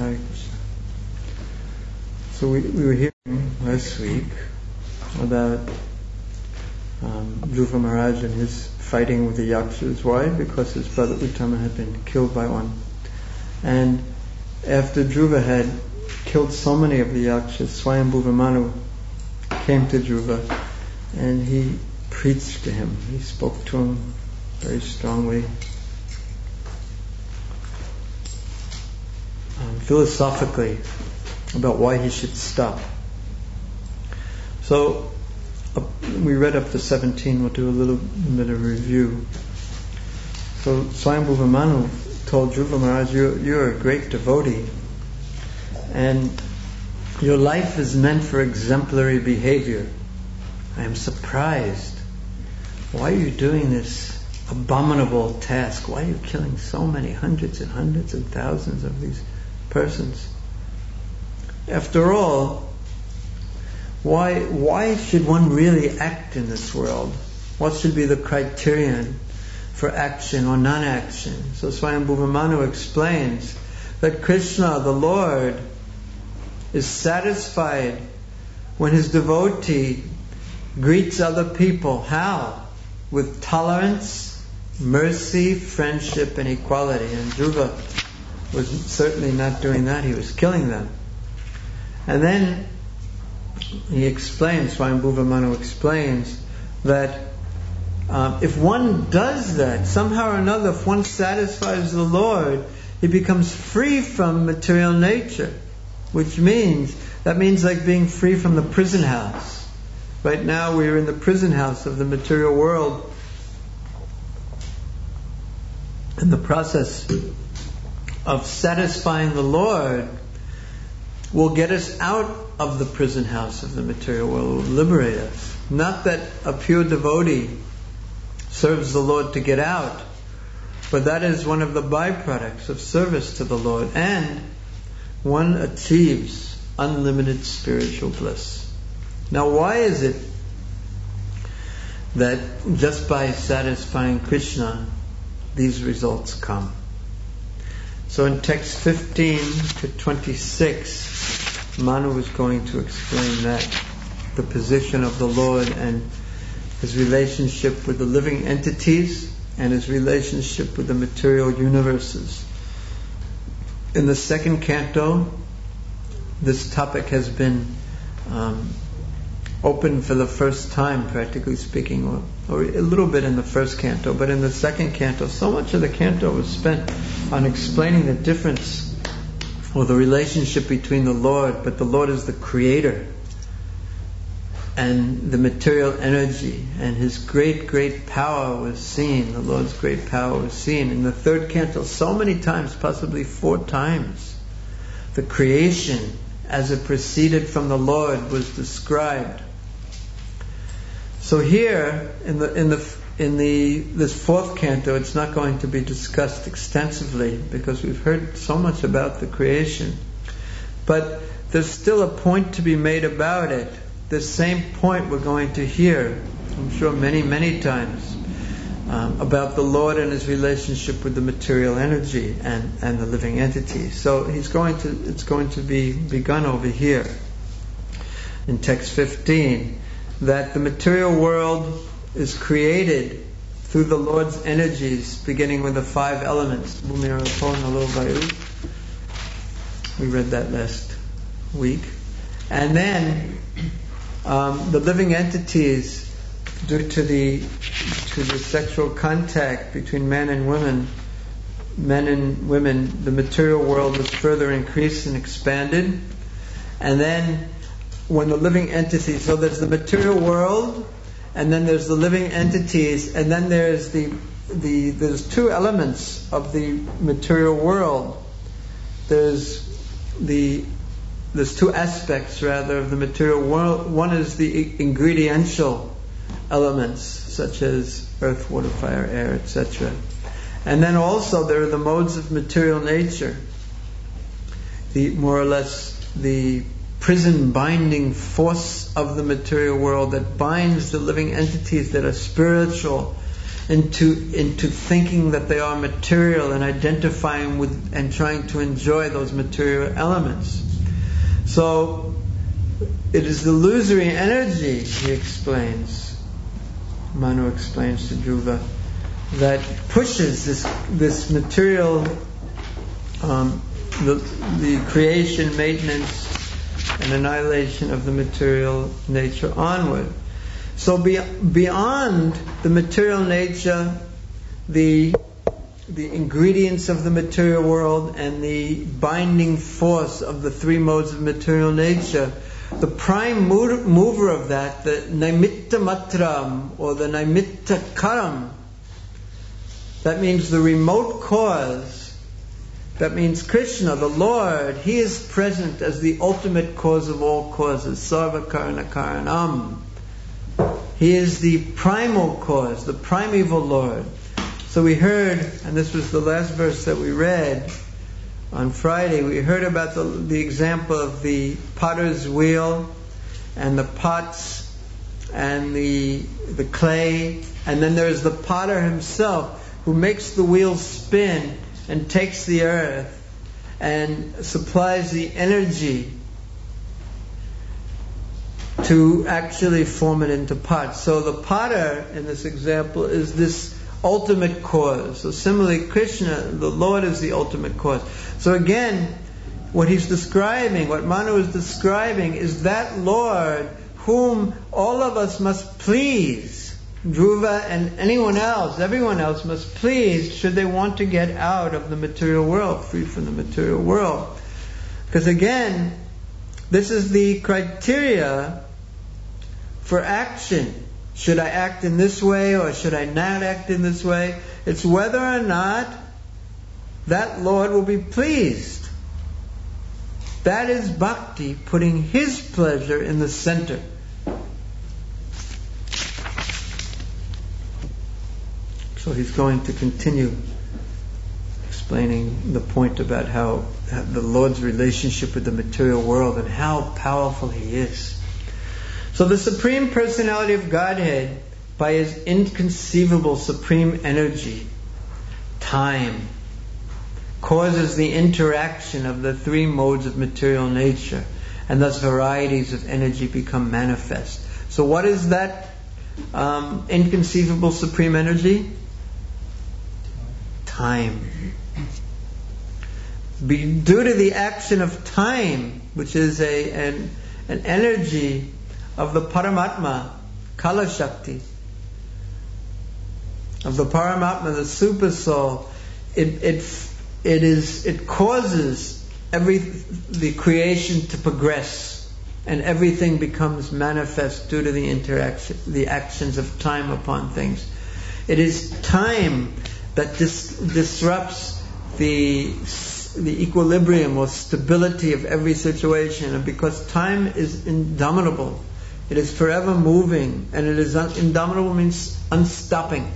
Hare Krishna. So we were hearing last week about Dhruva Maharaj and his fighting with the Yakshas. Why? Because his brother Uttama had been killed by one. And after Dhruva had killed so many of the Yakshas, Swayambhuva Manu came to Dhruva and he preached to him. He spoke to him very strongly, philosophically, about why he should stop. So we read up to 17. We'll do a little bit of review. So Swayambhuva Manu told Dhruva Maharaj, you're a great devotee and your life is meant for exemplary behavior. I am surprised. Why are you doing this abominable task? Why are you killing so many hundreds and hundreds and thousands of these persons? After all, why should one really act in this world? What should be the criterion for action or non-action? So Swayambhuva Manu explains that Krishna, the Lord, is satisfied when his devotee greets other people. How? With tolerance, mercy, friendship, and equality. And Dhruva was certainly not doing that. He was killing them. And then he explains, Swayambhuva Manu explains, that if one does that, somehow or another, if one satisfies the Lord, he becomes free from material nature. Which means, that means like being free from the prison house. Right now we are in the prison house of the material world. And the process of satisfying the Lord will get us out of the prison house of the material world, will liberate us. Not that a pure devotee serves the Lord to get out, but that is one of the byproducts of service to the Lord, and one achieves unlimited spiritual bliss. Now, why is it that just by satisfying Krishna, these results come? So in text 15 to 26, Manu is going to explain that, the position of the Lord and his relationship with the living entities and his relationship with the material universes. In the second canto, this topic has been open for the first time, practically speaking, or a little bit in the first canto, but in the second canto, so much of the canto was spent on explaining the difference or the relationship between the Lord, but the Lord is the creator, and the material energy, and his great, great power was seen. The Lord's great power was seen. In the third canto, so many times, possibly 4 times, the creation as it proceeded from the Lord was described. So here, in this fourth canto, it's not going to be discussed extensively because we've heard so much about the creation. But there's still a point to be made about it. This same point we're going to hear, I'm sure many, many times, about the Lord and his relationship with the material energy and the living entity. So it's going to be begun over here in text 15, that the material world is created through the Lord's energies, beginning with the 5 elements. We read that last week. And then the living entities, due to the sexual contact between men and women, the material world was further increased and expanded. And then when the living entities, so there's the material world, and then there's the living entities, and then there's there's 2 elements of the material world. There's 2 aspects rather of the material world. One is the ingrediential elements, such as earth, water, fire, air, etc. And then also there are the modes of material nature, more or less the prison binding force of the material world that binds the living entities that are spiritual into thinking that they are material and identifying with and trying to enjoy those material elements. So it is the illusory energy, he explains, Manu explains to Dhruva, that pushes this material, the creation, maintenance, and annihilation of the material nature onward. So beyond the material nature, the ingredients of the material world and the binding force of the three modes of material nature, the prime mover of that, the Naimitya Matram or the Naimitya Karam, that means the remote cause. That means Krishna, the Lord, He is present as the ultimate cause of all causes. Sarva Karana Karanam. He is the primal cause, the primeval Lord. So we heard, and this was the last verse that we read on Friday, we heard about the example of the potter's wheel and the pots and the clay, and then there's the potter himself who makes the wheel spin and takes the earth and supplies the energy to actually form it into pots. So the potter in this example is this ultimate cause. So similarly, Krishna, the Lord, is the ultimate cause. So again, what he's describing, what Manu is describing, is that Lord whom all of us must please. Dhruva and anyone else, everyone else must please should they want to get out of the material world, free from the material world. Because again, this is the criteria for action. Should I act in this way or should I not act in this way? It's whether or not that Lord will be pleased. That is bhakti, putting His pleasure in the center. So he's going to continue explaining the point about how the Lord's relationship with the material world and how powerful He is. So the Supreme Personality of Godhead, by His inconceivable supreme energy, time, causes the interaction of the three modes of material nature, and thus varieties of energy become manifest. So what is that inconceivable supreme energy? Time. Due to the action of time, which is an energy of the Paramatma, Kala Shakti, of the Paramatma, the Super Soul, it causes the creation to progress, and everything becomes manifest due to the actions of time upon things. It is time that disrupts the equilibrium or stability of every situation, and because time is indomitable, it is forever moving, and it is indomitable means unstopping.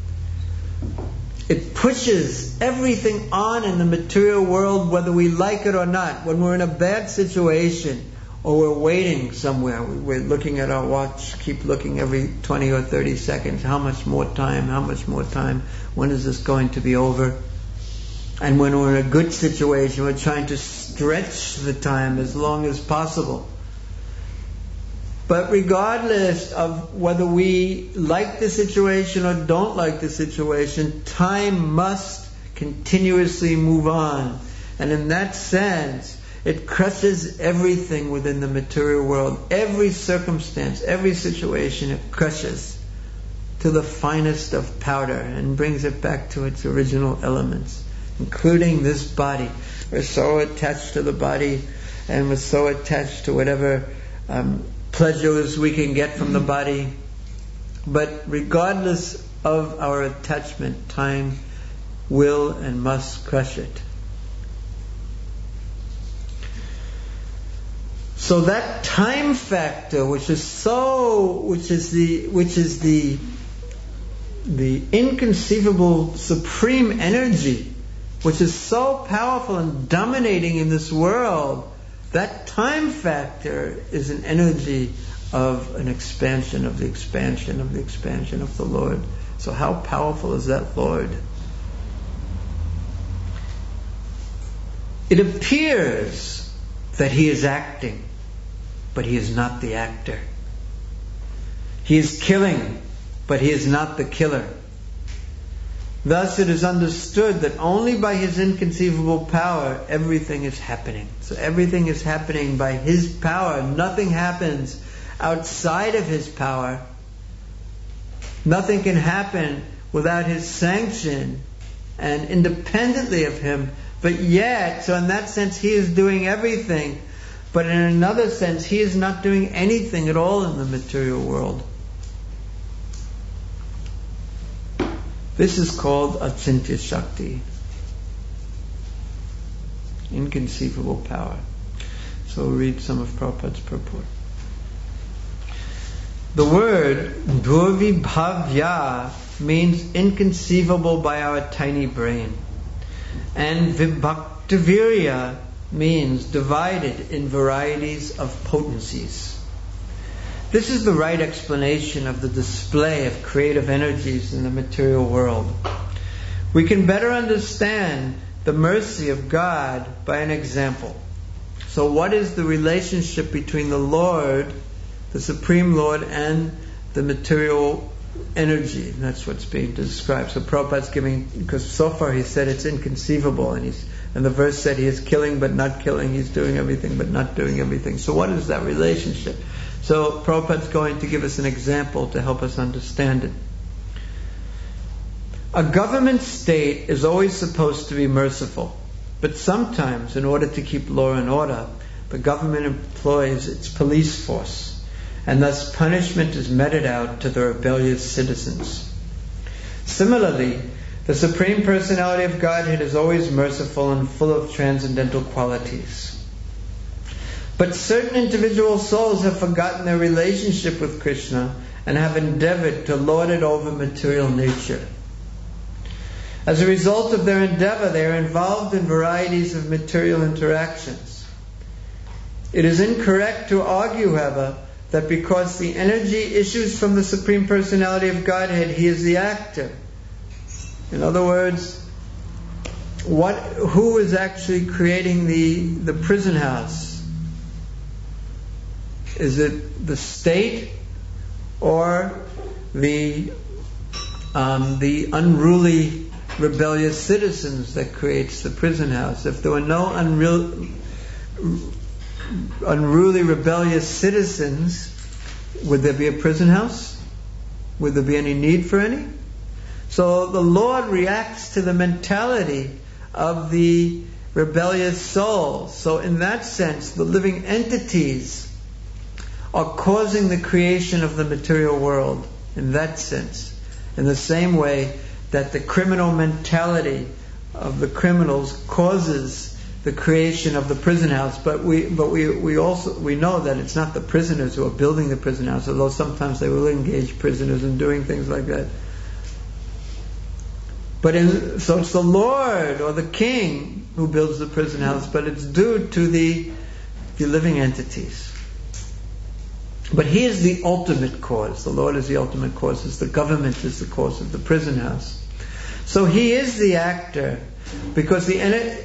It pushes everything on in the material world, whether we like it or not. When we're in a bad situation, or we're waiting somewhere, we're looking at our watch, keep looking every 20 or 30 seconds, how much more time, when is this going to be over? And when we're in a good situation, we're trying to stretch the time as long as possible. But regardless of whether we like the situation or don't like the situation, time must continuously move on. And in that sense, it crushes everything within the material world. Every circumstance, every situation, it crushes to the finest of powder and brings it back to its original elements, including this body. We're so attached to the body, and we're so attached to whatever pleasures we can get from the body. But regardless of our attachment, time will and must crush it. So that time factor, which is the inconceivable supreme energy, which is so powerful and dominating in this world, that time factor is an energy of an expansion of the expansion of the expansion of the Lord, So how powerful is that Lord? It appears that He is acting, but He is not the actor. He is killing, but He is not the killer. Thus it is understood that only by His inconceivable power everything is happening. So everything is happening by His power. Nothing happens outside of His power. Nothing can happen without His sanction and independently of Him. But yet, so in that sense He is doing everything, but in another sense He is not doing anything at all in the material world. This is called Achintya Shakti, inconceivable power. So we'll read some of Prabhupada's purport. The word Durvibhavya means inconceivable by our tiny brain. And Vibhaktavirya means divided in varieties of potencies. This is the right explanation of the display of creative energies in the material world. We can better understand the mercy of God by an example. So what is the relationship between the Lord, the Supreme Lord, and the material energy? And that's what's being described. So Prabhupada's giving, because so far he said it's inconceivable, and the verse said He is killing but not killing, He's doing everything but not doing everything. So what is that relationship? So Prabhupada's going to give us an example to help us understand it. A government state is always supposed to be merciful, but sometimes, in order to keep law and order, the government employs its police force, and thus punishment is meted out to the rebellious citizens. Similarly, the Supreme Personality of Godhead is always merciful and full of transcendental qualities. But certain individual souls have forgotten their relationship with Krishna and have endeavored to lord it over material nature. As a result of their endeavor, they are involved in varieties of material interactions. It is incorrect to argue, however, that because the energy issues from the Supreme Personality of Godhead, He is the actor. In other words, who is actually creating the prison house? Is it the state or the unruly, rebellious citizens that creates the prison house? If there were no unruly, rebellious citizens, would there be a prison house? Would there be any need for any? So the Lord reacts to the mentality of the rebellious soul. So in that sense, the living entities are causing the creation of the material world, in that sense. In the same way that the criminal mentality of the criminals causes the creation of the prison house, but we know that it's not the prisoners who are building the prison house, although sometimes they will engage prisoners in doing things like that. So it's the Lord or the King who builds the prison house, but it's due to the living entities. But He is the ultimate cause. The Lord is the ultimate cause. The government is the cause of the prison house. So He is the actor, because we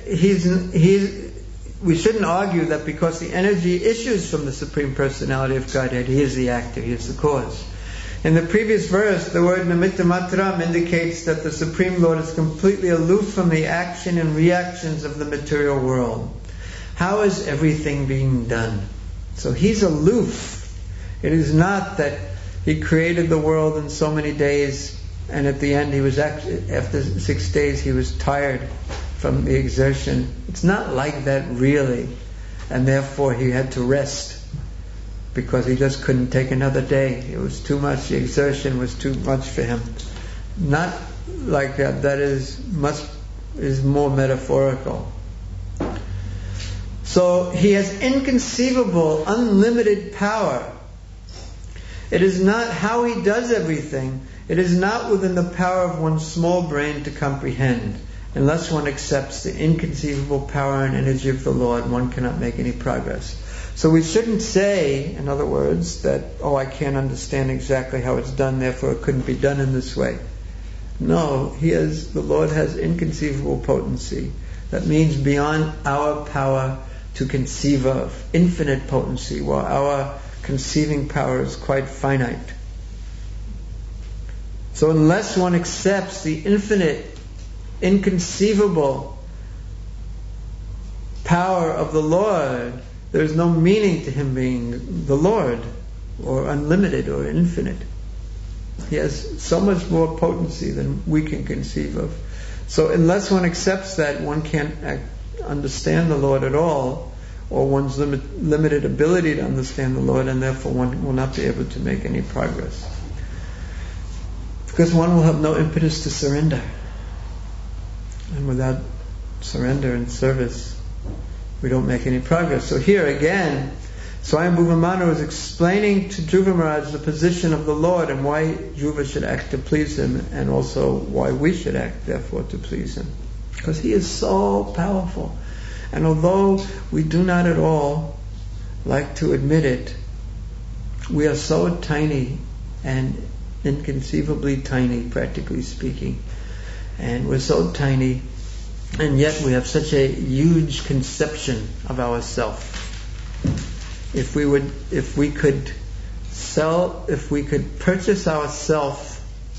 shouldn't argue that because the energy issues from the Supreme Personality of Godhead, He is the actor, He is the cause. In the previous verse, the word nimitta matram indicates that the Supreme Lord is completely aloof from the action and reactions of the material world. How is everything being done? So He's aloof. It is not that He created the world in so many days, and at the end after 6 days He was tired from the exertion. It's not like that really, and therefore He had to rest because He just couldn't take another day. It was too much. The exertion was too much for Him. Not like that. That is more metaphorical. So He has inconceivable, unlimited power. It is not how He does everything. It is not within the power of one's small brain to comprehend. Unless one accepts the inconceivable power and energy of the Lord, one cannot make any progress. So we shouldn't say, in other words, that, I can't understand exactly how it's done, therefore it couldn't be done in this way. No, the Lord has inconceivable potency. That means beyond our power to conceive of, infinite potency, while our conceiving power is quite finite. So unless one accepts the infinite, inconceivable power of the Lord, there's no meaning to Him being the Lord, or unlimited, or infinite. He has so much more potency than we can conceive of. So unless one accepts that, one can't understand the Lord at all, or one's limited ability to understand the Lord, and therefore one will not be able to make any progress. Because one will have no impetus to surrender. And without surrender and service, we don't make any progress. So here again, Swayambhuva Manu is explaining to Dhruva Maharaj the position of the Lord and why Dhruva should act to please Him, and also why we should act therefore to please Him. Because He is so powerful. And although we do not at all like to admit it, we are so tiny and inconceivably tiny, practically speaking. And we're so tiny, and yet we have such a huge conception of ourselves. If we could purchase ourselves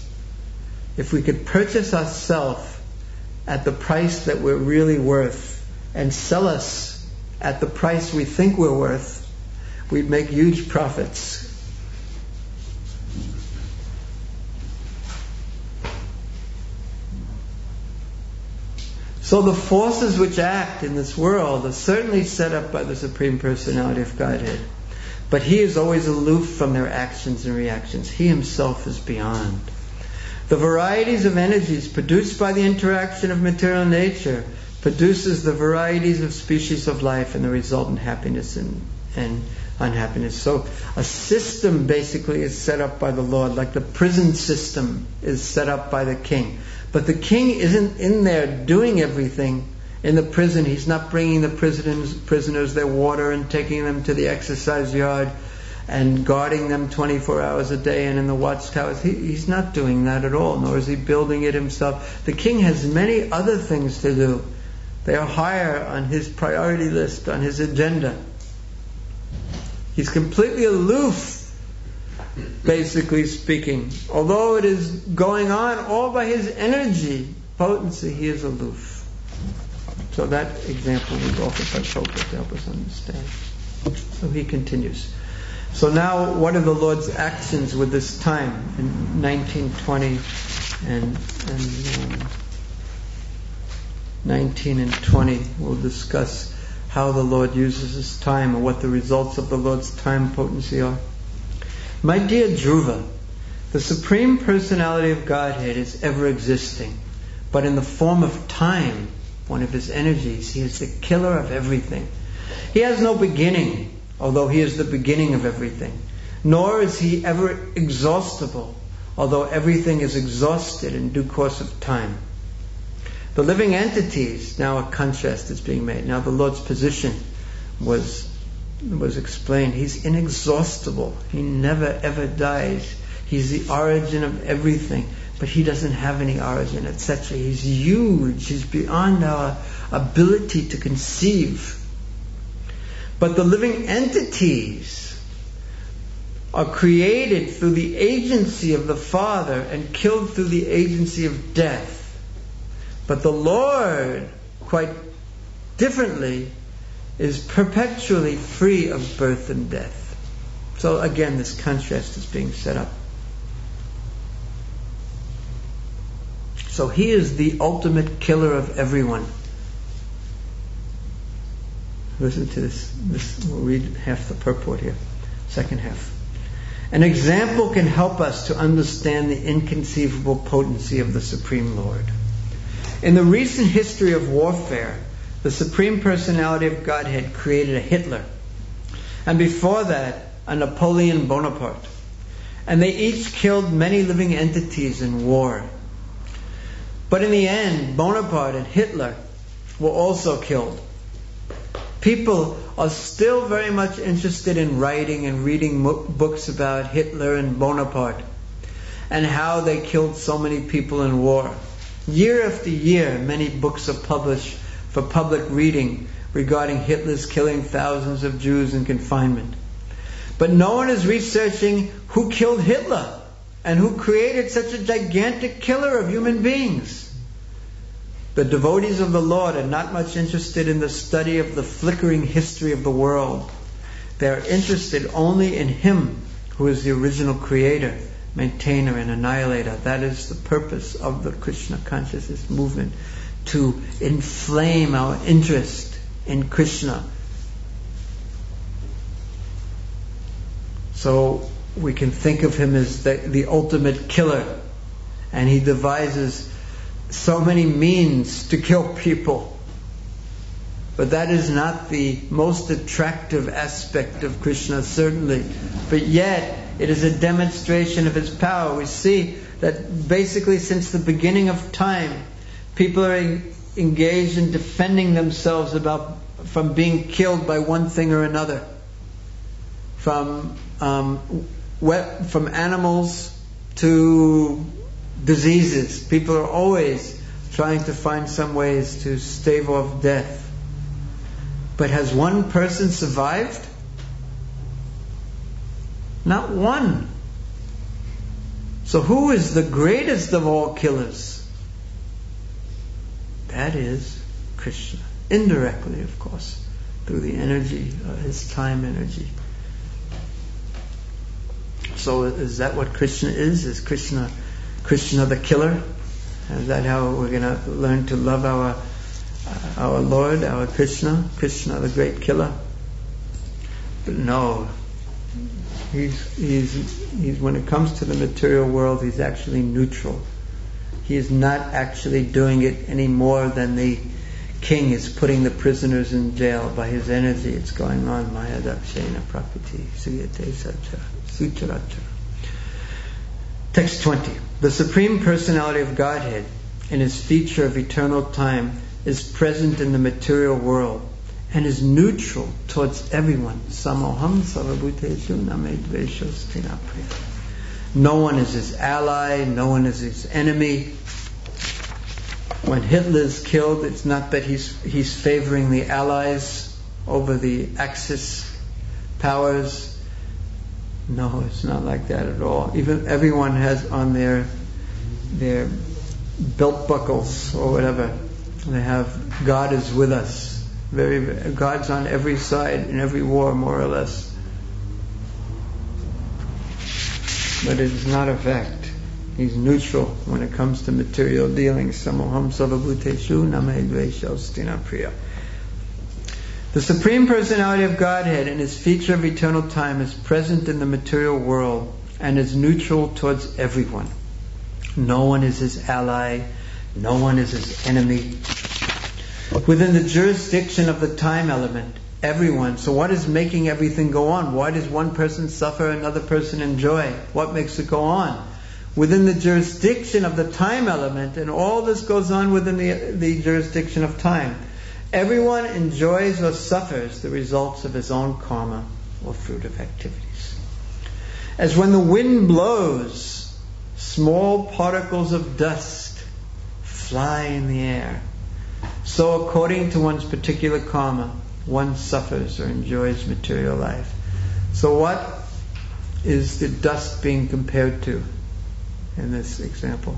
at the price that we're really worth, and sell us at the price we think we're worth, we'd make huge profits. So the forces which act in this world are certainly set up by the Supreme Personality of Godhead. But He is always aloof from their actions and reactions. He Himself is beyond. The varieties of energies produced by the interaction of material nature produces the varieties of species of life and the resultant happiness and unhappiness. So a system basically is set up by the Lord, like the prison system is set up by the king. But the king isn't in there doing everything in the prison. He's not bringing the prisoners their water and taking them to the exercise yard and guarding them 24 hours a day and in the watchtowers. He's not doing that at all, nor is He building it Himself. The king has many other things to do. They are higher on His priority list, on His agenda. He's completely aloof, basically speaking. Although it is going on all by His energy, potency, He is aloof. So that example was offered by Prabhupada to help us understand. So he continues. So now, what are the Lord's actions with this time in 1920 and 19 and 20? We'll discuss how the Lord uses His time and what the results of the Lord's time potency are. My dear Dhruva, the Supreme Personality of Godhead is ever existing, but in the form of time, one of His energies. He is the killer of everything. He has no beginning, although He is the beginning of everything. Nor is He ever exhaustible, although everything is exhausted in due course of time. The living entities, now a contrast is being made. Now the Lord's position was explained. He's inexhaustible. He never ever dies. He's the origin of everything, but He doesn't have any origin, etc. He's huge. He's beyond our ability to conceive. But the living entities are created through the agency of the Father and killed through the agency of death. But the Lord, quite differently, is perpetually free of birth and death. So again, this contrast is being set up. So He is the ultimate killer of everyone. Listen to this. We'll read half the purport here. Second half. An example can help us to understand the inconceivable potency of the Supreme Lord. In the recent history of warfare, the Supreme Personality of Godhead created a Hitler, and before that, a Napoleon Bonaparte. And they each killed many living entities in war. But in the end, Bonaparte and Hitler were also killed. People are still very much interested in writing and reading books about Hitler and Bonaparte. and how they killed so many people in war. Year after year, many books are published for public reading regarding Hitler's killing thousands of Jews in confinement. But no one is researching who killed Hitler and who created such a gigantic killer of human beings. The devotees of the Lord are not much interested in the study of the flickering history of the world. They are interested only in Him who is the original creator, maintainer, and annihilator. That is the purpose of the Krishna consciousness movement, to inflame our interest in Krishna. So we can think of Him as the ultimate killer, and He devises so many means to kill people. But that is not the most attractive aspect of Krishna, certainly. But yet, it is a demonstration of His power. We see that basically since the beginning of time, people are engaged in defending themselves from being killed by one thing or another. From animals to diseases. People are always trying to find some ways to stave off death. But has one person survived? Not one. So who is the greatest of all killers? That is Krishna. Indirectly, of course, through the energy, His time energy. So is that what Krishna is? Is Krishna the killer? Is that how we're going to learn to love our Lord, our Krishna the great killer? But no. He's when it comes to the material world, He's actually neutral. He is not actually doing it any more than the king is putting the prisoners in jail. By his energy, it's going on. Maya dakshena prakriti suyate sucharacha. Text 20. The Supreme Personality of Godhead, in His feature of eternal time, is present in the material world and is neutral towards everyone. Samoham sarvabhuteshu name dveshos tinapriya. No one is His ally, no one is His enemy. When Hitler is killed, it's not that he's favoring the Allies over the Axis powers. No, it's not like that at all. Even everyone has on their belt buckles or whatever, they have God is with us. God's on every side in every war, more or less. But it is not a fact. He's neutral when it comes to material dealings. Samoham sarvabhuteshu name dveshos tinapriya. The Supreme Personality of Godhead, in His feature of eternal time, is present in the material world and is neutral towards everyone. No one is His ally, no one is His enemy. Within the jurisdiction of the time element, everyone. So what is making everything go on? Why does one person suffer, another person enjoy? What makes it go on? Within the jurisdiction of the time element, and all this goes on within the jurisdiction of time, everyone enjoys or suffers the results of his own karma or fruit of activities. As when the wind blows, small particles of dust fly in the air. So according to one's particular karma, one suffers or enjoys material life. So what is the dust being compared to in this example?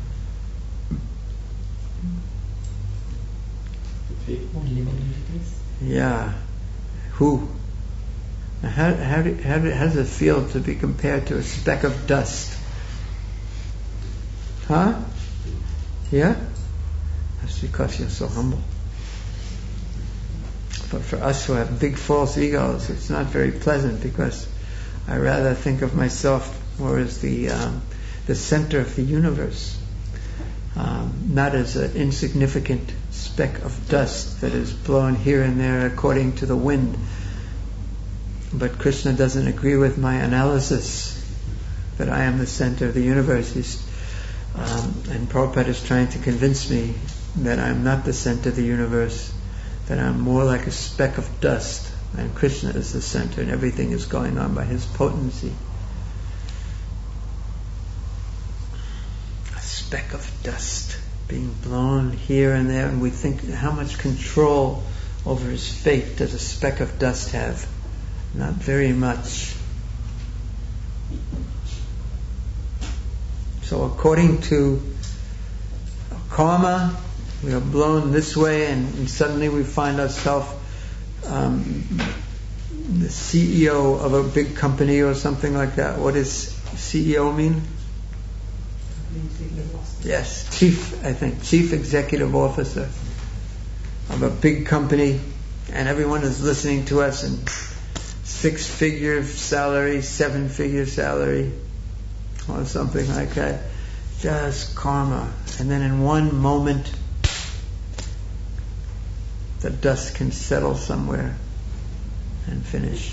Yeah. Who? How does it feel to be compared to a speck of dust? Huh? Yeah? That's because you're so humble. But for us who have big false egos, it's not very pleasant, because I rather think of myself more as the center of the universe, not as an insignificant speck of dust that is blown here and there according to the wind. But Krishna doesn't agree with my analysis that I am the center of the universe. And Prabhupada is trying to convince me that I'm not the center of the universe, that I'm more like a speck of dust, and Krishna is the center, and everything is going on by His potency. speck of dust being blown here and there, and we think, how much control over his fate does a speck of dust have? Not very much. So according to karma, we are blown this way, and suddenly we find ourselves the CEO of a big company or something like that. What does CEO mean? Yes, chief executive officer of a big company, and everyone is listening to us, and 6-figure salary, 7-figure salary, or something like that. Just karma. And then in one moment, the dust can settle somewhere and finished.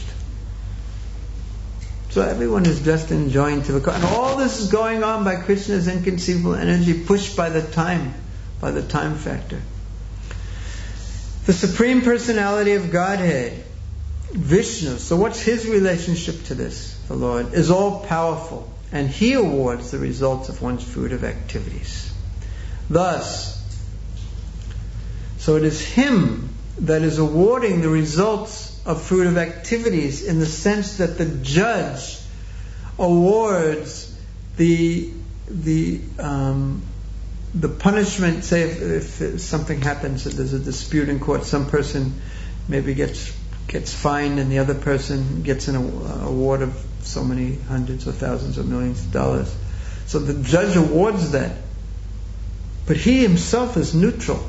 So everyone is just enjoying to the... And all this is going on by Krishna's inconceivable energy, pushed by the time factor. The Supreme Personality of Godhead, Vishnu, so what's his relationship to this? The Lord is all-powerful, and he awards the results of one's fruitive activities. Thus, so it is him that is awarding the results of fruitive activities, in the sense that the judge awards the punishment. Say if something happens, there's a dispute in court, some person maybe gets fined, and the other person gets an award of so many hundreds or thousands or millions of dollars. So the judge awards that, but he himself is neutral.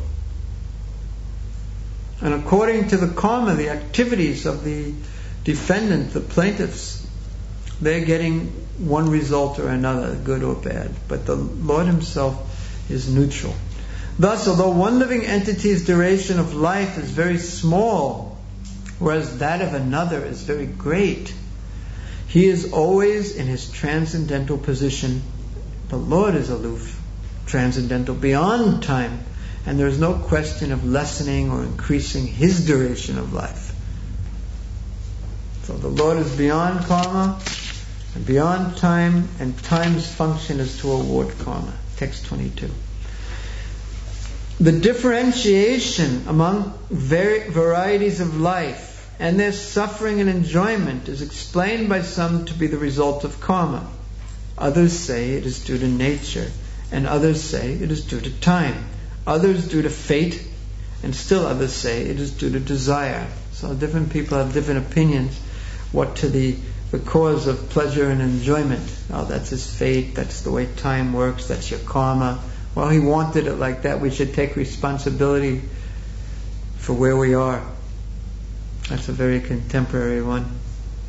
And according to the karma, the activities of the defendant, the plaintiffs, they're getting one result or another, good or bad. But the Lord himself is neutral. Thus, although one living entity's duration of life is very small, whereas that of another is very great, he is always in his transcendental position. The Lord is aloof, transcendental, beyond time, and there is no question of lessening or increasing his duration of life. So the Lord is beyond karma and beyond time, and time's function is to award karma. Text 22. The differentiation among varieties of life and their suffering and enjoyment is explained by some to be the result of karma. Others say it is due to nature, and others say it is due to time. Others due to fate, and still others say it is due to desire. So different people have different opinions what to the cause of pleasure and enjoyment. Oh, that's his fate, that's the way time works, that's your karma. Well, he wanted it like that. We should take responsibility for where we are. That's a very contemporary one.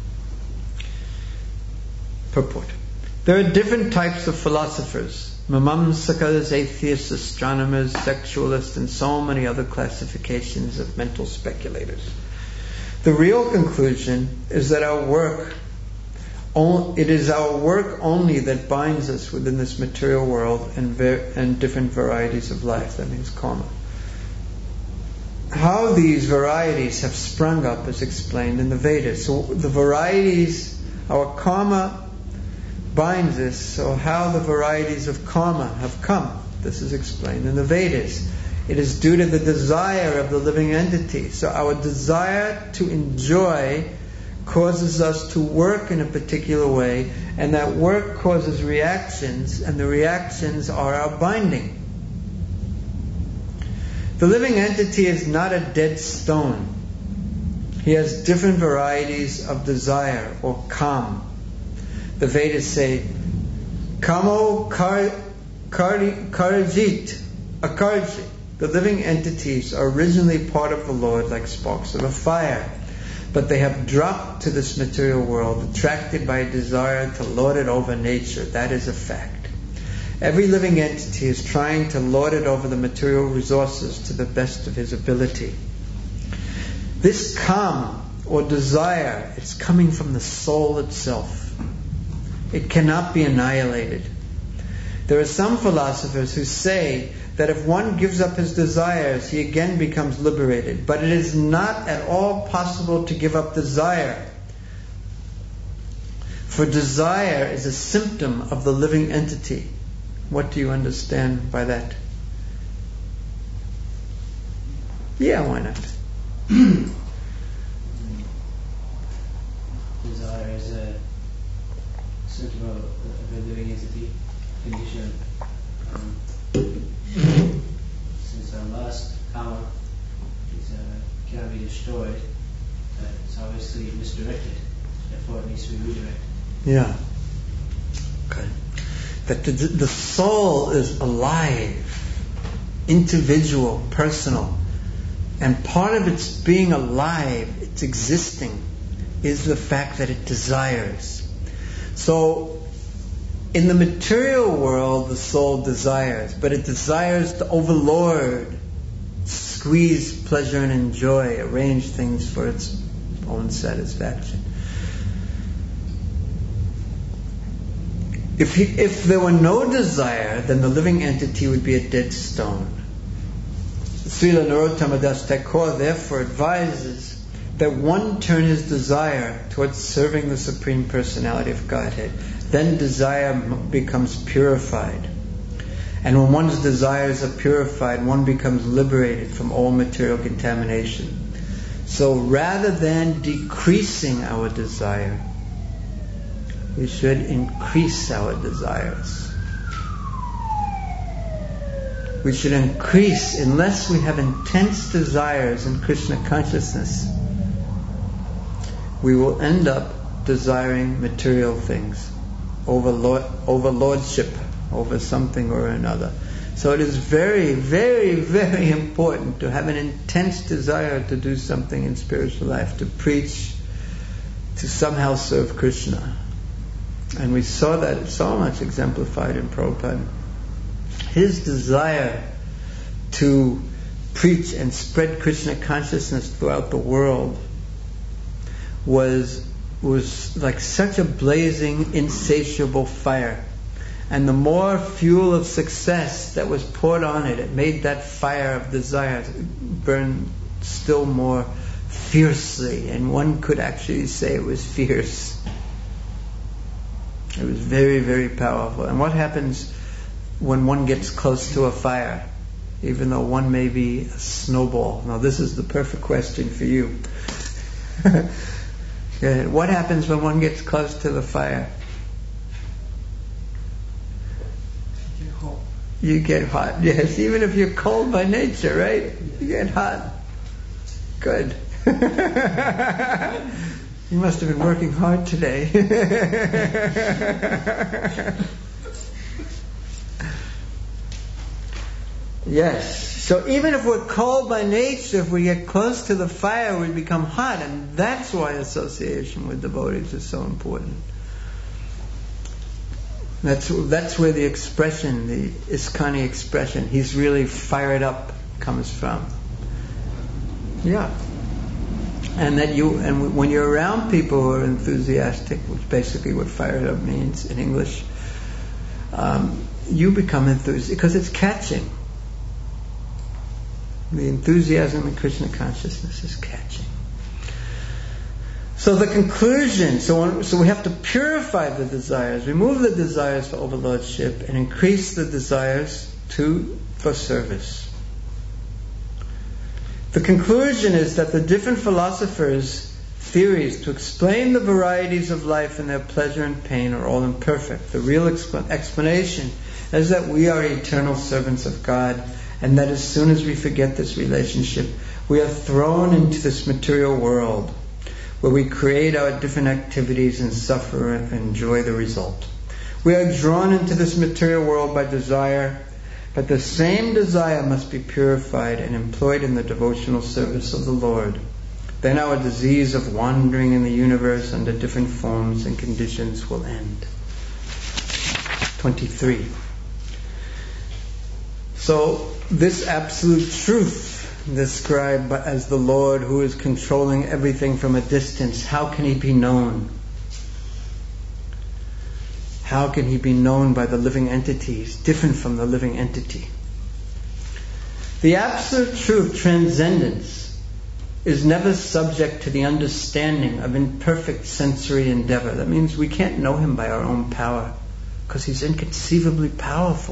Purport. There are different types of philosophers. Mimamsakas, atheists, astronomers, sexualists, and so many other classifications of mental speculators. The real conclusion is that it is our work only that binds us within this material world and different varieties of life. That means karma. How these varieties have sprung up is explained in the Vedas. So the varieties, our karma binds us, so how the varieties of karma have come, this is explained in the Vedas. It is due to the desire of the living entity. So our desire to enjoy causes us to work in a particular way, and that work causes reactions, and the reactions are our binding. The living entity is not a dead stone. He has different varieties of desire, or kam. The Vedas say, Kamo Karjit, Akarji. The living entities are originally part of the Lord like sparks of a fire, but they have dropped to this material world, attracted by a desire to lord it over nature. That is a fact. Every living entity is trying to lord it over the material resources to the best of his ability. This kam, or desire, is coming from the soul itself. It cannot be annihilated. There are some philosophers who say that if one gives up his desires, he again becomes liberated. But it is not at all possible to give up desire. For desire is a symptom of the living entity. What do you understand by that? Yeah, why not? Desire is a sort of a living entity, condition. Since our last karma cannot be destroyed, it's obviously misdirected. Therefore, it needs to be redirected. Yeah. Okay. That the soul is alive, individual, personal. And part of its being alive, its existing, is the fact that it desires. So, in the material world, the soul desires, but it desires to overlord, squeeze pleasure and enjoy, arrange things for its own satisfaction. If there were no desire, then the living entity would be a dead stone. Srila Narottama Das Thakur therefore advises that one turn his desire towards serving the Supreme Personality of Godhead. Then desire becomes purified. And when one's desires are purified, one becomes liberated from all material contamination. So rather than decreasing our desire, we should increase our desires. We should increase, unless we have intense desires in Krishna consciousness, we will end up desiring material things, over lordship, over something or another. So it is very, very, very important to have an intense desire to do something in spiritual life, to preach, to somehow serve Krishna. And we saw that so much exemplified in Prabhupada. His desire to preach and spread Krishna consciousness throughout the world was like such a blazing, insatiable fire. And the more fuel of success that was poured on it, it made that fire of desire burn still more fiercely. And one could actually say it was fierce. It was very, very powerful. And what happens when one gets close to a fire, even though one may be a snowball? Now this is the perfect question for you. What happens when one gets close to the fire? You get hot. Yes, even if you're cold by nature, right? You get hot. Good. You must have been working hard today. Yes. So even if we're cold by nature, if we get close to the fire, we become hot. And that's why association with devotees is so important. That's where the expression, the ISKCON expression, he's really fired up, comes from. Yeah. And when you're around people who are enthusiastic, which basically what fired up means in English, you become enthusiastic because it's catching. The enthusiasm in Krishna consciousness is catching. So the conclusion, so we have to purify the desires, remove the desires for overlordship, and increase the desires for service. The conclusion is that the different philosophers' theories to explain the varieties of life and their pleasure and pain are all imperfect. The real explanation is that we are eternal servants of God, and that as soon as we forget this relationship, we are thrown into this material world, where we create our different activities and suffer and enjoy the result. We are drawn into this material world by desire, but the same desire must be purified and employed in the devotional service of the Lord. Then our disease of wandering in the universe under different forms and conditions will end. 23. So this absolute truth, described as the Lord who is controlling everything from a distance, how can He be known? How can He be known by the living entities, different from the living entity? The absolute truth, transcendence, is never subject to the understanding of imperfect sensory endeavor. That means we can't know Him by our own power. because he's inconceivably powerful.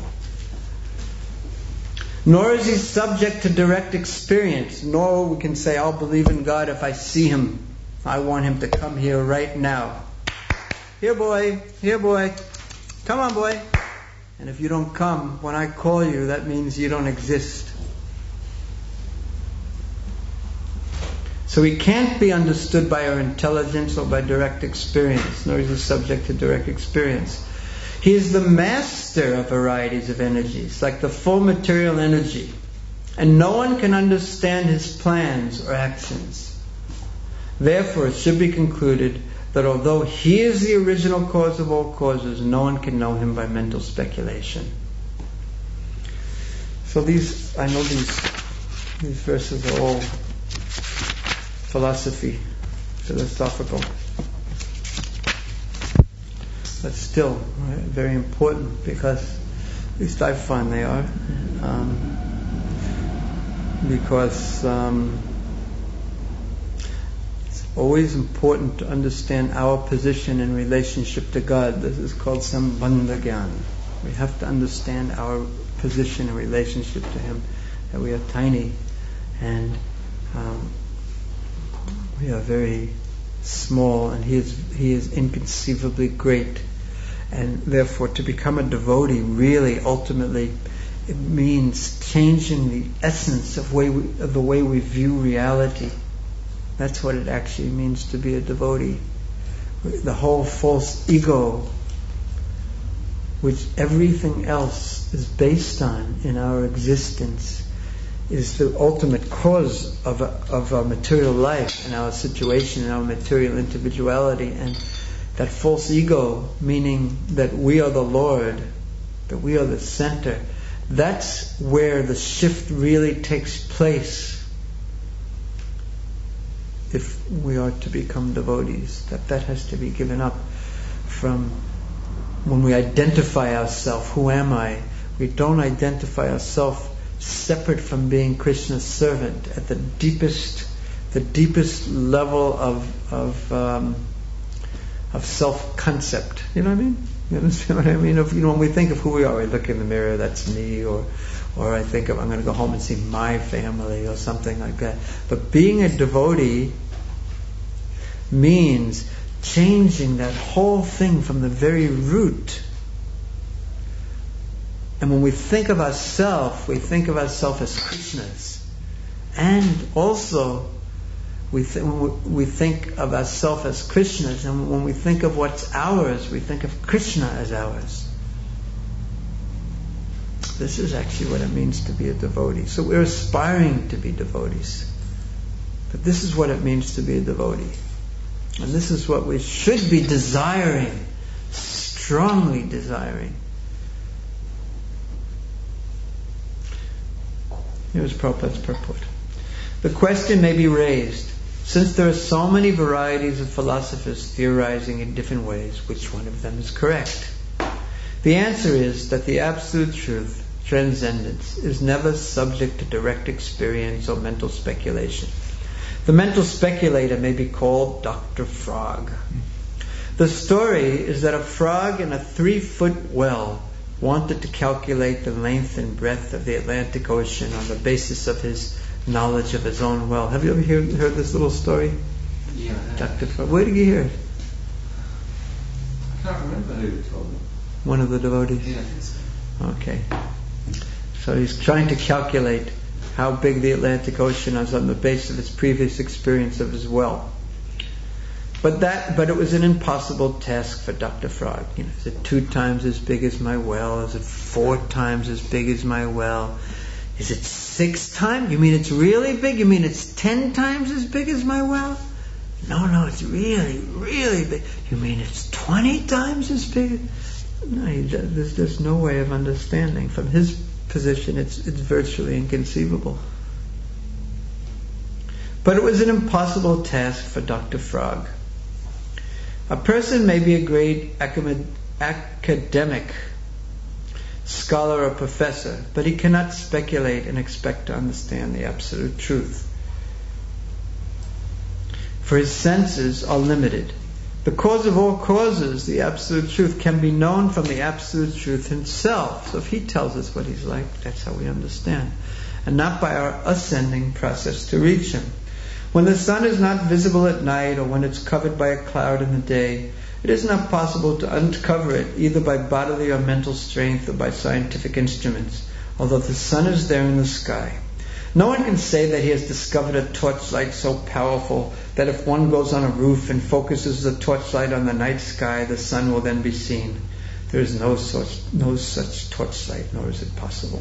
Nor is he subject to direct experience, nor we can say, I'll believe in God if I see him. I want him to come here right now. Here boy, come on boy. And if you don't come, when I call you, that means you don't exist. So he can't be understood by our intelligence or by direct experience, nor is he subject to direct experience. He is the master of varieties of energies, like the full material energy, and no one can understand his plans or actions. Therefore, it should be concluded that although he is the original cause of all causes, no one can know him by mental speculation. So I know these verses are all philosophical. But still, right, very important, because at least I find they are. Because it's always important to understand our position in relationship to God. This is called Sambandha Gyan. We have to understand our position in relationship to Him. That we are tiny and we are very small, and He is inconceivably great. And therefore, to become a devotee, really, ultimately, it means changing the essence of the way we view reality. That's what it actually means to be a devotee. The whole false ego, which everything else is based on in our existence, is the ultimate cause of our material life and our situation and our material individuality. And that false ego, meaning that we are the Lord, that we are the center, that's where the shift really takes place if we are to become devotees. That has to be given up. From when we identify ourselves, who am I? We don't identify ourselves separate from being Krishna's servant at the deepest level of self-concept. You know what I mean? You understand what I mean? When we think of who we are, we look in the mirror, that's me, or I think of, I'm going to go home and see my family, or something like that. But being a devotee means changing that whole thing from the very root. And when we think of ourselves, we think of ourselves as Krishna's. And also, we think of ourselves as Krishna's, and when we think of what's ours, we think of Krishna as ours. This is actually what it means to be a devotee. So we're aspiring to be devotees. But this is what it means to be a devotee. And this is what we should be desiring, strongly desiring. Here's Prabhupada's purport. The question may be raised, since there are so many varieties of philosophers theorizing in different ways, which one of them is correct? The answer is that the absolute truth, transcendence, is never subject to direct experience or mental speculation. The mental speculator may be called Dr. Frog. The story is that a frog in a 3-foot well wanted to calculate the length and breadth of the Atlantic Ocean on the basis of his knowledge of his own well. Have you ever heard this little story? Yeah. Dr. Frog. Where did you hear it? I can't remember who told me. One of the devotees? Yeah, I think so. Okay. So he's trying to calculate how big the Atlantic Ocean is on the basis of his previous experience of his well. But it was an impossible task for Dr. Frog. Is it 2 times as big as my well? Is it 4 times as big as my well? Is it 6 times? You mean it's really big? You mean it's 10 times as big as my well? No, it's really, really big. You mean it's 20 times as big? No, there's no way of understanding. From his position, it's virtually inconceivable. But it was an impossible task for Dr. Frog. A person may be a great academic, scholar or professor, but he cannot speculate and expect to understand the absolute truth. For his senses are limited, The cause of all causes, the Absolute Truth, can be known from the Absolute Truth Himself. So if He tells us what He's like, that's how we understand. And not by our ascending process to reach Him. When the sun is not visible at night, or when it's covered by a cloud in the day, it is not possible to uncover it either by bodily or mental strength or by scientific instruments, although the sun is there in the sky. No one can say that he has discovered a torchlight so powerful that if one goes on a roof and focuses the torchlight on the night sky, the sun will then be seen. There is no such torchlight, nor is it possible.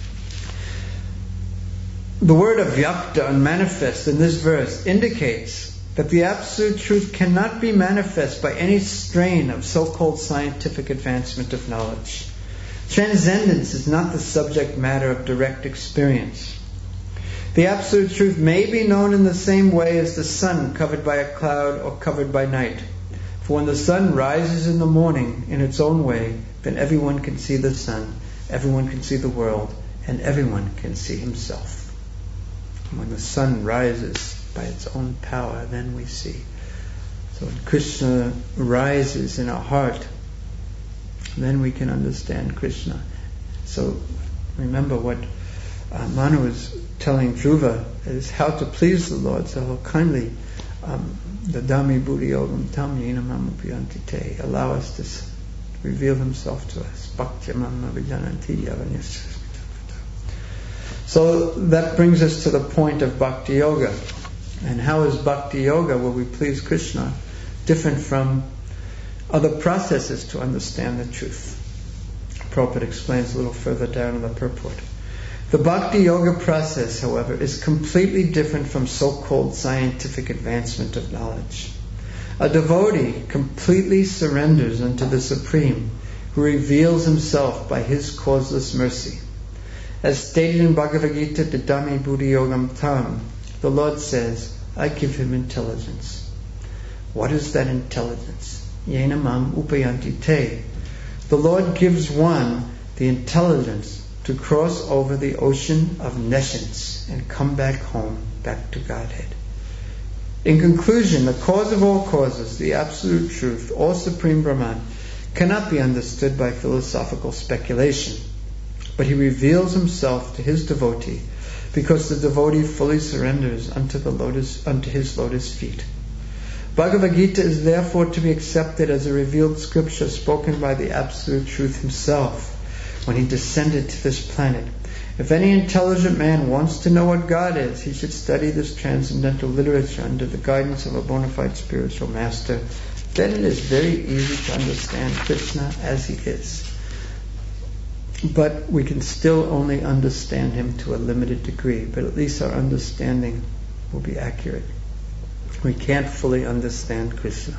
The word avyakta, unmanifest, in this verse indicates that the Absolute Truth cannot be manifest by any strain of so-called scientific advancement of knowledge. Transcendence is not the subject matter of direct experience. The Absolute Truth may be known in the same way as the sun covered by a cloud or covered by night. For when the sun rises in the morning in its own way, then everyone can see the sun, everyone can see the world, and everyone can see himself. When the sun rises by its own power, then we see. So when Krishna rises in our heart, then we can understand Krishna. So remember what Manu was telling Dhruva is how to please the Lord. So he'll kindly Dadami Buddhi Yogam Tam Yena Mama Priyantite, allow us to reveal Himself to us. Bhakti Mama Vijananti Yavanyas. So that brings us to the point of Bhakti Yoga. And how is Bhakti Yoga, where we please Krishna, different from other processes to understand the truth? Prabhupada explains a little further down in the purport. The Bhakti Yoga process, however, is completely different from so-called scientific advancement of knowledge. A devotee completely surrenders unto the Supreme, who reveals Himself by His causeless mercy. As stated in Bhagavad Gita, Dadami Buddhi Yogam Tam, the Lord says, I give him intelligence. What is that intelligence? Yena mam upayanti te. The Lord gives one the intelligence to cross over the ocean of nescience and come back home, back to Godhead. In conclusion, the cause of all causes, the Absolute Truth, or Supreme Brahman, cannot be understood by philosophical speculation, but He reveals Himself to His devotee, because the devotee fully surrenders unto His lotus feet. Bhagavad Gita is therefore to be accepted as a revealed scripture spoken by the Absolute Truth Himself when He descended to this planet. If any intelligent man wants to know what God is, he should study this transcendental literature under the guidance of a bona fide spiritual master. Then it is very easy to understand Krishna as He is. But we can still only understand Him to a limited degree, but at least our understanding will be accurate. We can't fully understand Krishna.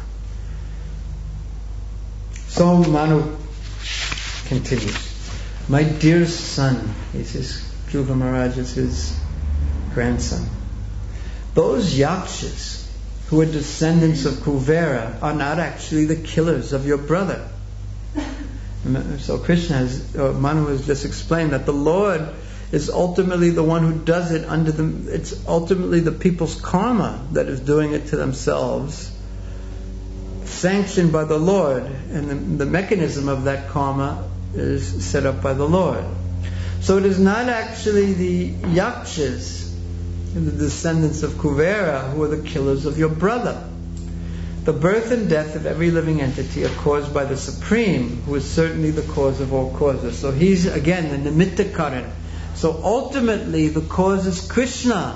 So Manu continues. My dear son, he says, Dhruva Maharaj is his grandson. Those yakshas who are descendants of Kuvera are not actually the killers of your brother. So Manu has just explained that the Lord is ultimately the one who does it it's ultimately the people's karma that is doing it to themselves, sanctioned by the Lord, and the mechanism of that karma is set up by the Lord. So it is not actually the yakshas, the descendants of Kuvera, who are the killers of your brother. The birth and death of every living entity are caused by the Supreme, who is certainly the cause of all causes. So He's, again, the Nimitta Karan. So ultimately, the cause is Krishna.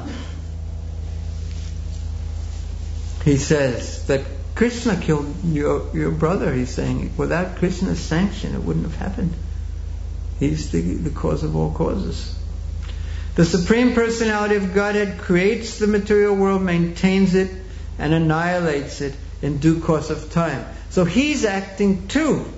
He says that Krishna killed your brother. He's saying, without Krishna's sanction, it wouldn't have happened. He's the cause of all causes. The Supreme Personality of Godhead creates the material world, maintains it, and annihilates it in due course of time. So He's acting too.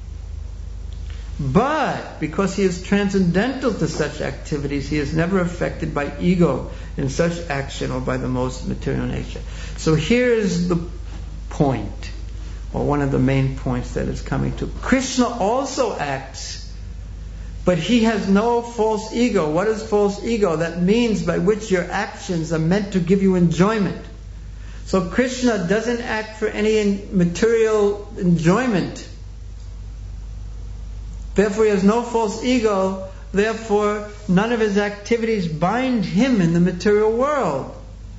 But because He is transcendental to such activities, He is never affected by ego in such action or by the most material nature. So here is the point, or one of the main points that is coming to. Krishna also acts, but He has no false ego. What is false ego? That means by which your actions are meant to give you enjoyment. So Krishna doesn't act for any material enjoyment. Therefore he has no false ego. Therefore none of his activities bind him in the material world.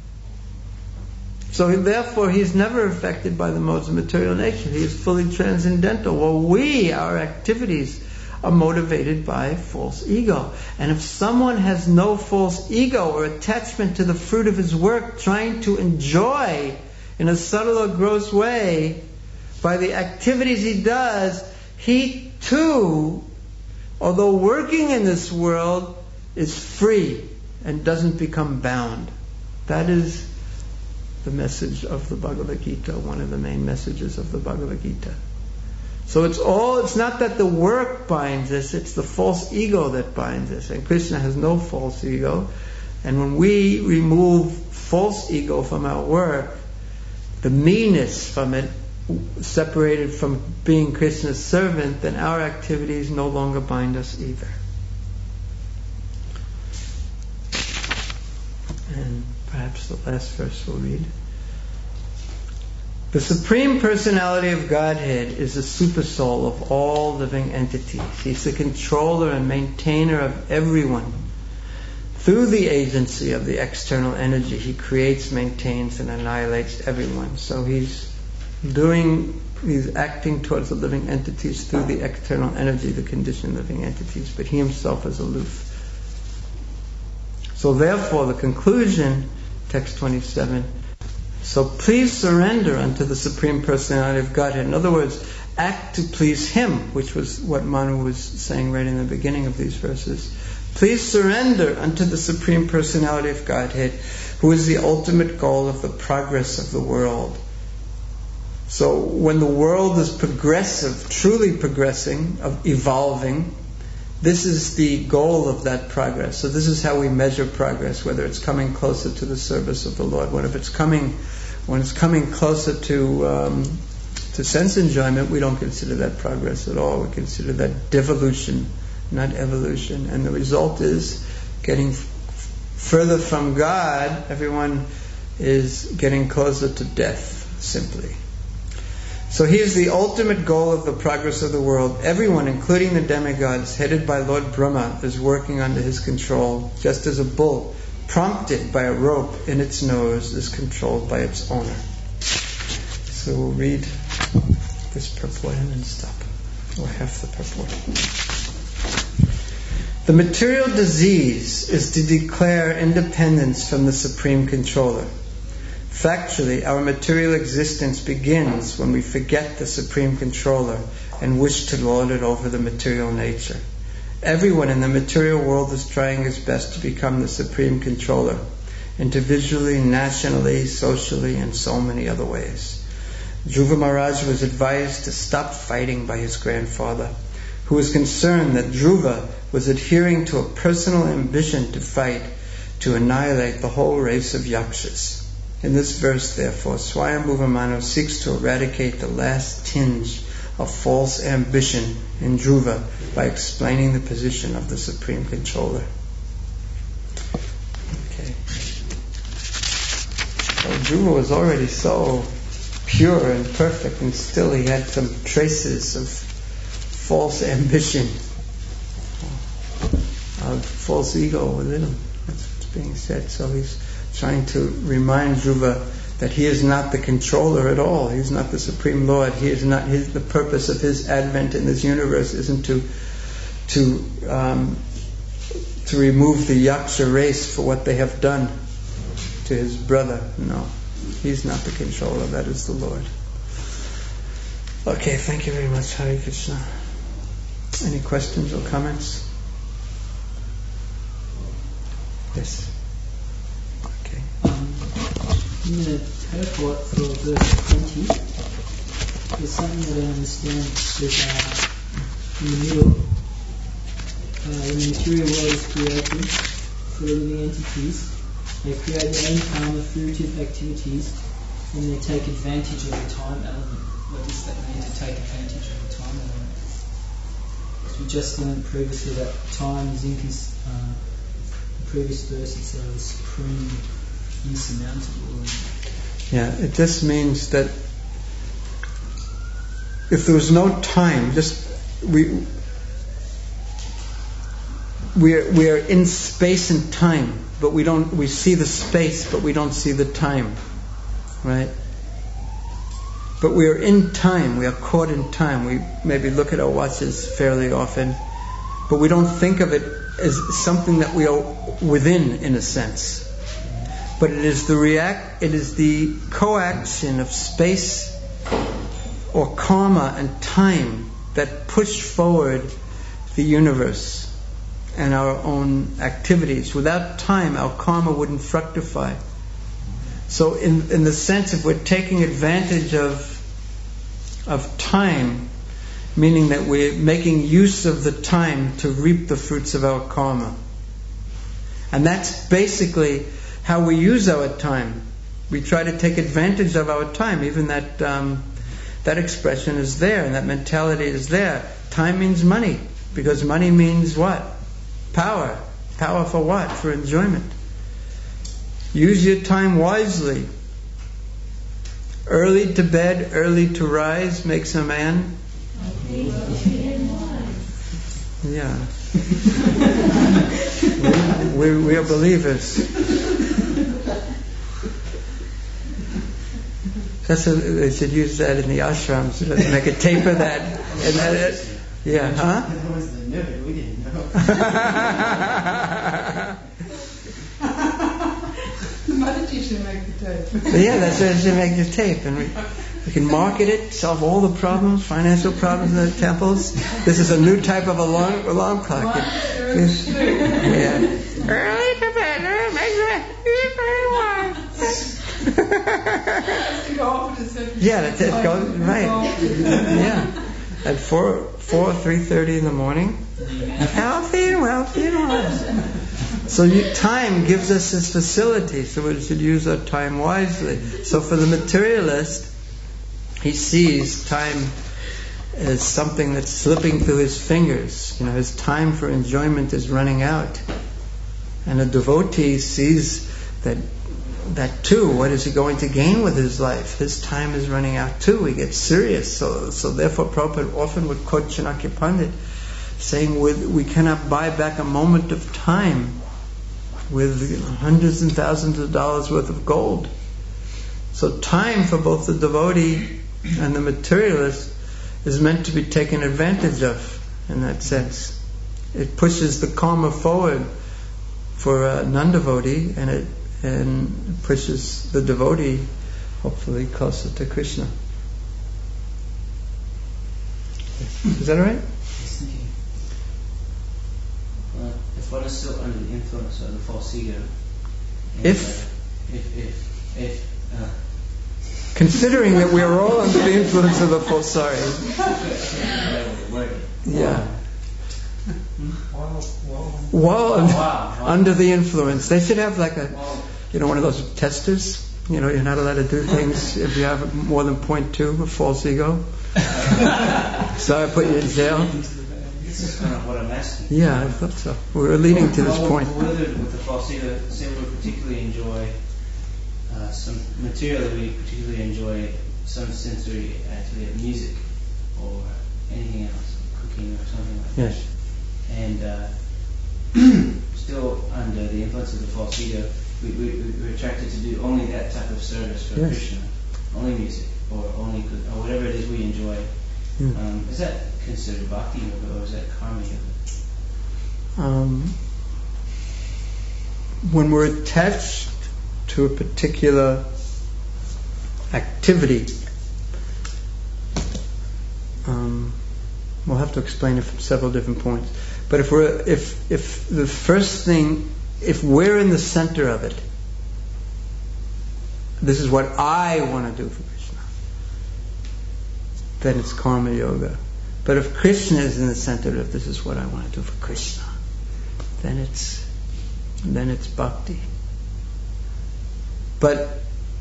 So therefore he's never affected by the modes of material nature. He is fully transcendental. While our activities are motivated by false ego. And if someone has no false ego or attachment to the fruit of his work, trying to enjoy in a subtle or gross way by the activities he does, he too, although working in this world, is free and doesn't become bound. That is the message of the Bhagavad Gita, one of the main messages of the Bhagavad Gita. So it's not that the work binds us, it's the false ego that binds us. And Krishna has no false ego. And when we remove false ego from our work, the meanness from it, separated from being Krishna's servant, then our activities no longer bind us either. And perhaps the last verse we'll read. The Supreme Personality of Godhead is the supersoul of all living entities. He's the controller and maintainer of everyone. Through the agency of the external energy, he creates, maintains, and annihilates everyone. So he's acting towards the living entities through the external energy, the conditioned living entities, but he himself is aloof. So therefore, the conclusion, text 27, so please surrender unto the Supreme Personality of Godhead. In other words, act to please Him, which was what Manu was saying right in the beginning of these verses. Please surrender unto the Supreme Personality of Godhead, who is the ultimate goal of the progress of the world. So when the world is progressive, truly progressing, of evolving, this is the goal of that progress. So this is how we measure progress, whether it's coming closer to the service of the Lord. When it's coming closer to sense enjoyment, we don't consider that progress at all. We consider that devolution, not evolution. And the result is getting further from God. Everyone is getting closer to death, simply. So he is the ultimate goal of the progress of the world. Everyone, including the demigods, headed by Lord Brahma, is working under his control, just as a bull, prompted by a rope in its nose, is controlled by its owner. So we'll read this purport and then stop, or half the purport. The material disease is to declare independence from the Supreme Controller. Factually, our material existence begins when we forget the Supreme Controller and wish to lord it over the material nature. Everyone in the material world is trying his best to become the Supreme Controller, individually, nationally, socially, and so many other ways. Dhruva Maharaj was advised to stop fighting by his grandfather, who was concerned that Dhruva was adhering to a personal ambition to fight, to annihilate the whole race of Yakshas. In this verse, therefore, Swayambhuva Manu seeks to eradicate the last tinge of false ambition in Dhruva by explaining the position of the Supreme Controller. Okay. So Dhruva was already so pure and perfect, and still he had some traces of false ambition, of false ego within him. That's what's being said. So he's trying to remind Dhruva that he is not the controller at all. He is not the Supreme Lord. He is not the purpose of his advent in this universe isn't to remove the Yaksha race for what they have done to his brother. No, he's not the controller. That is the Lord. Okay, thank you very much. Hare Krishna. Any questions or comments? Yes. In the purport for verse 20, there's something that I understand that in the material world is created for the living entities. They create their own karma, fruitive activities, and they take advantage of the time element. What does that mean, to take advantage of the time element? Because we just learned previously that time is in the previous verse, it's supreme, insurmountable. Yeah, it just means that if there was no time, we are in space and time, but we see the space, but we don't see the time, right? But we are in time. We are caught in time. We maybe look at our watches fairly often, but we don't think of it as something that we are within, in a sense. But it is the coaction of space or karma and time that push forward the universe and our own activities. Without time, our karma wouldn't fructify. So in the sense, if we're taking advantage of time, meaning that we're making use of the time to reap the fruits of our karma. And that's basically how we use our time. We try to take advantage of our time. Even that expression is there, and that mentality is there. Time means money, because money means what? Power. Power for what? For enjoyment. Use your time wisely. Early to bed, early to rise makes a man. Yeah. we are believers. They should use that in the ashrams. Make a tape of that. And yeah, huh? That was the nerd. We didn't know. Motherji should make the tape. Yeah, that's why it should make the tape, and we can market it, solve all the problems, financial problems in the temples. This is a new type of alarm clock. Yeah. Early to bed, yeah, that's it. Right. Yeah. At 3:30 in the morning, healthy and wealthy and wise. So time gives us this facility, so we should use our time wisely. So for the materialist, he sees time as something that's slipping through his fingers. His time for enjoyment is running out. And a devotee sees that too. What is he going to gain with his life? His time is running out too. He gets serious. So therefore Prabhupada often would quote Chanakya Pandit, saying we cannot buy back a moment of time with hundreds and thousands of dollars worth of gold. So time for both the devotee and the materialist is meant to be taken advantage of in that sense. It pushes the karma forward for a non-devotee, and it pushes the devotee hopefully closer to Krishna. Is that all right? Yes, thank you. If one is still under the influence of the false ego, considering that we are all under the influence of the false, yeah. While under the influence, they should have like one of those testers. You're not allowed to do things if you have more than 0.2 of false ego. So I put you in jail. This is kind of what I'm asking. Yeah, I thought so. We're leading to this point. With the false ego, say we particularly enjoy some material, that we particularly enjoy some sensory activity of music or anything else, cooking or something like that. Yes. And still under the influence of the false ego, we're attracted to do only that type of service for Krishna, only music or only or whatever it is we enjoy. Is that considered bhakti yoga or is that karma yoga? When we're attached to a particular activity, we'll have to explain it from several different points. But if the first thing, if we're in the center of it, this is what I want to do for Krishna, then it's karma yoga. But if Krishna is in the center of it, this is what I want to do for Krishna, then it's bhakti. But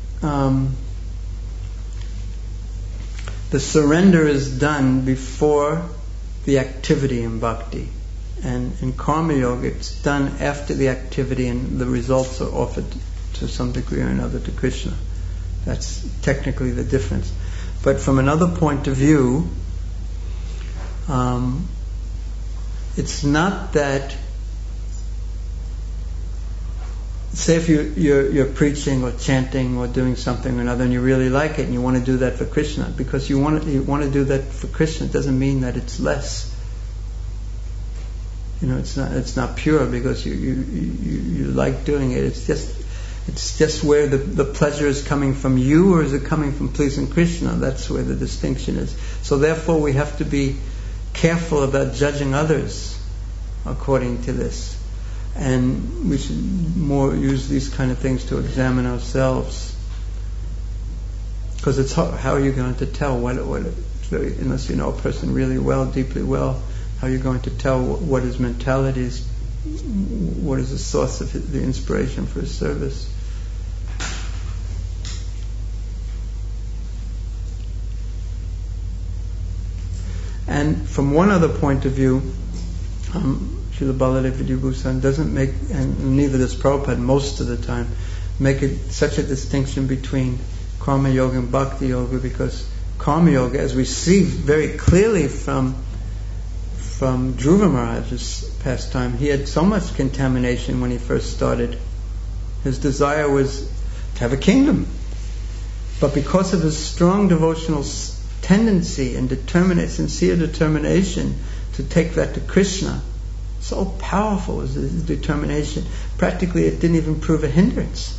the surrender is done before the activity in bhakti. And in karma yoga, it's done after the activity, and the results are offered to some degree or another to Krishna. That's technically the difference. But from another point of view, it's not that. Say if you're preaching or chanting or doing something or another, and you really like it, and you want to do that for Krishna, because you want to do that for Krishna, doesn't mean that it's less. It's not pure because you like doing it. It's just where the pleasure is coming from you, or is it coming from pleasing Krishna? That's where the distinction is. So therefore, we have to be careful about judging others according to this. And we should more use these kind of things to examine ourselves, because it's how are you going to tell unless you know a person really well, deeply well, how are you going to tell what his mentality is, what is the source of the inspiration for his service? And from one other point of view, Srila Baladev Vidyabhushan doesn't make, and neither does Prabhupada most of the time, make it such a distinction between Karma Yoga and Bhakti Yoga, because Karma Yoga, as we see very clearly from Dhruva Maharaj's pastime, he had so much contamination when he first started. His desire was to have a kingdom. But because of his strong devotional tendency and sincere determination to take that to Krishna, so powerful was his determination. Practically it didn't even prove a hindrance.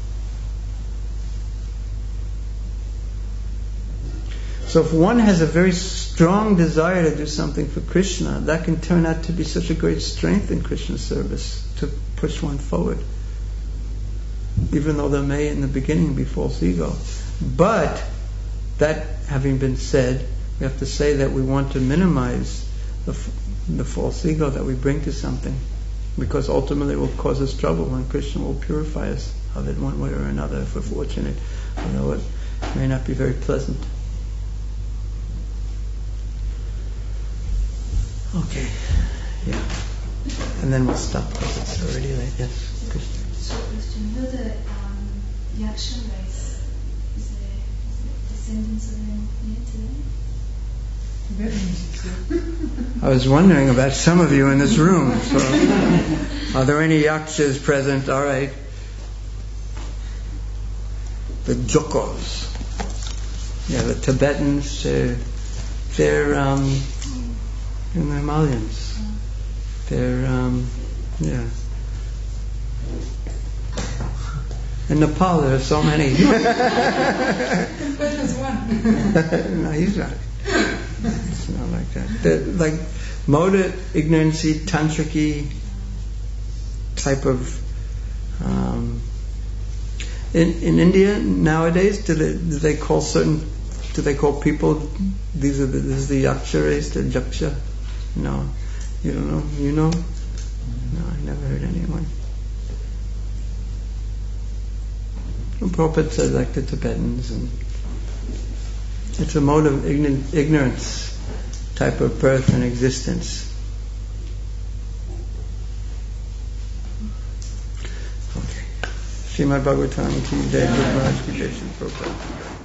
So if one has a very strong desire to do something for Krishna, that can turn out to be such a great strength in Krishna service to push one forward. Even though there may in the beginning be false ego. But that having been said, we have to say that we want to minimize the false ego that we bring to something, because ultimately it will cause us trouble, and Krishna will purify us of it one way or another if we're fortunate, although it may not be very pleasant. Okay, yeah, and then we'll stop because it's already late. Yes, Krishna. So, you know the Yaksha race is the descendants of them here today? I was wondering about some of you in this room. So, are there any yakshas present? All right. The Jokos. Yeah, the Tibetans. They're in the Himalayas. They're yeah. In Nepal, there are so many. There's one. No, he's not. It's not like that. They're like Moda, ignorancy, tantriki type of. In India nowadays, do they call people? This is the yaksha race, the jaksha? No, you don't know. You know? No, I never heard anyone. Prabhupada said like the Tibetans, and it's a mode of ignorance type of birth and existence. Okay. Srimad Bhagavatam ki jai, Guru Maharaj ki jai, Prabhupada.